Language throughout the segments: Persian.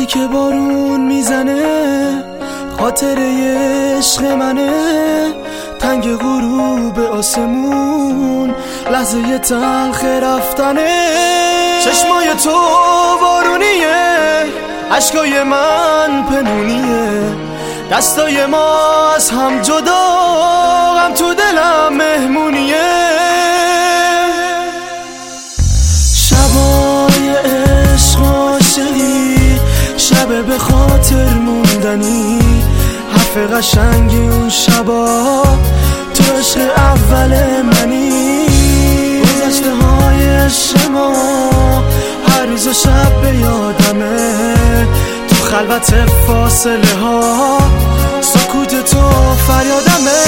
که بارون میزنه خاطره عشق منه، تنگ غروب آسمون لحظه تلخ رفتنه. چشمای تو بارونیه، عشقای من پنونیه، دستای ما از هم جدا، غم تو دلم مهمونیه. شبای عشق عاشقی، شب به خاطر موندنی، حرف قشنگی اون شبا، تو عشق اول منی. گذشته های عشق ما هر روز و شب به یادمه، تو خلوت فاصله ها سکوت تو فریادمه.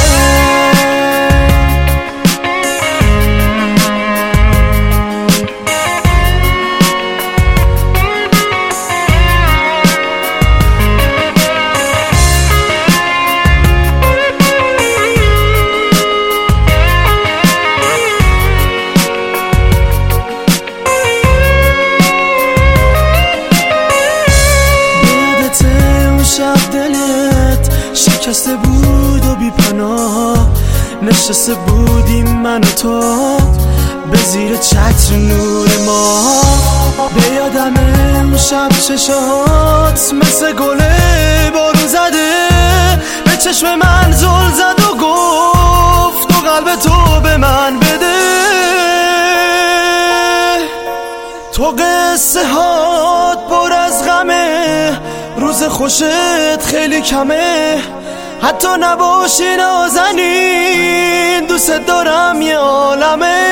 شکسته بود و بی پناه، نشسته بودیم من و تو به زیر چتر نور ما. به یادمه اون شب چشات مثل گله بارون زده، به چشم من زل زد و گفت تو قلب تو به من بده. تو قصه هات پر از غمه، روز خوشت خیلی کمه، حتی نباشی نازنین دوست دارم یه عالمه.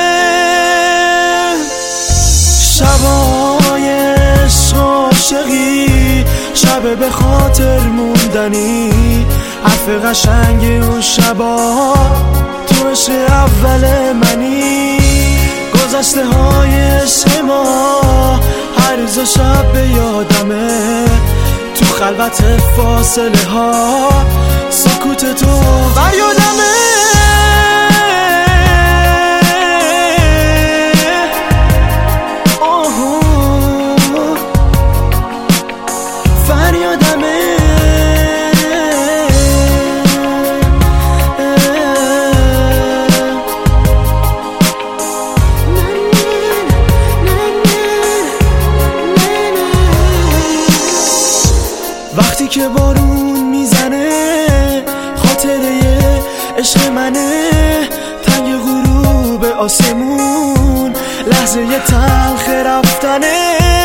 شبای عشق عاشقی، شب به خاطر موندنی، حرف قشنگی اون شبا، تو عشق اول منی. گذشته های عشق ما هر روز و شب به یادمه، تو خلوت فاصله ها سکوت تو فریادمه. فریادمه. وقتی که بارون میزنه خاطره عشق منه، تنگ غروب آسمون لحظه تلخ رفتنه.